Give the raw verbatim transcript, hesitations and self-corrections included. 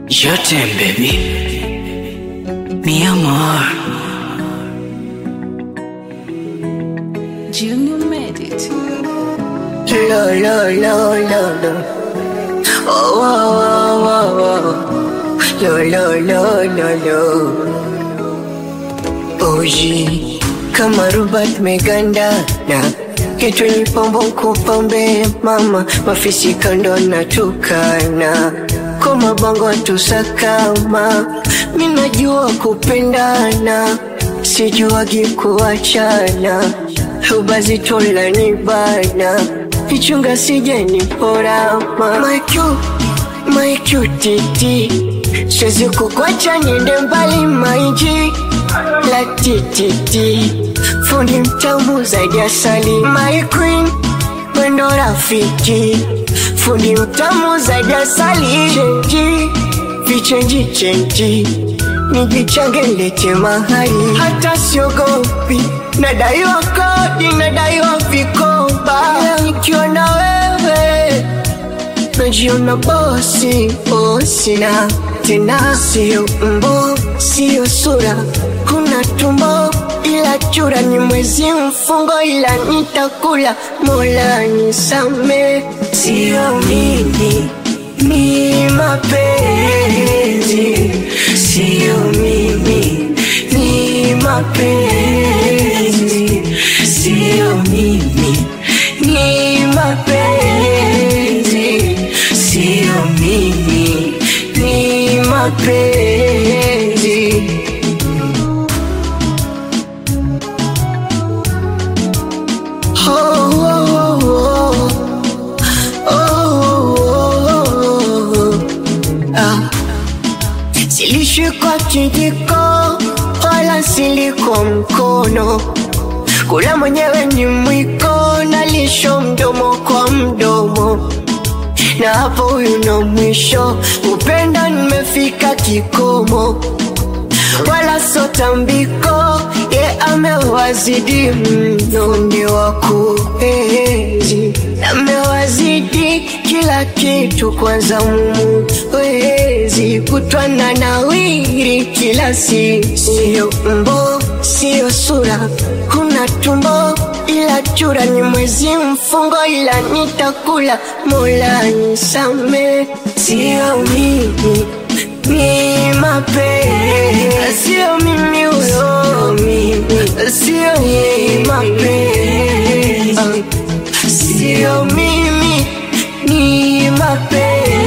Je t'aime, baby. Mi amor. Junior made it. Lo, lo, lo, lo, lo. Oh, oh, oh, oh, oh. Lo, lo, lo, lo, lo. Oji, kama Robert megandana, kitu ni pombo kupambe mama, mafisi kando na tukana, koma bango tusakama, minajua kupendana, sijuagi kuachana, hubazi tola ni bana, ichunga sije ni porama. My cute, my cute, siwezi kukwacha niende mbali maiji, la tititi, fundi mtamu zaidi asali. My queen, wendo rafiki, fundi mtamu zaidi asali. Chenji, vichenji chenji, nijichange lete mahali. Hata siogopi, nadaiwa kodi, nadaiwa vikoba. Nikiwa na wewe, najiona bosi, bosi na tena sio mbo, sio sura, kuna tumbo ila chura, ni mwezi mfungo ila nitakula, Mola nisame. Sio mimi, ni mapenzi, sio mimi, ni mapenzi, sio mimi, ni mapenzi, sio mimi, ni mapenzi. Oh, oh, oh, oh, oh, oh. Ah. Silishi kwa kijiko wala sili kwa mkono, kula mwenyewe ni mwiko, nalisho mdomo kwa mdomo, na hapo huyu ndo mwisho. Upenda nimefika kikomo, wala sotambiko, ye amewazidi mno, ndi wakuenzi, amewazidi kila kitu, kwanza mumu wezi kutwana na wiri kila siku. Sio mbo, sio sura, kuna tumbo ila chura, ni mwezi mfungo ila nitakula, Mola nisame. Sio mimi, ni mapenzi, sio mimi huyo, sio mimi, mapenzi, sio mimi, ni mapenzi.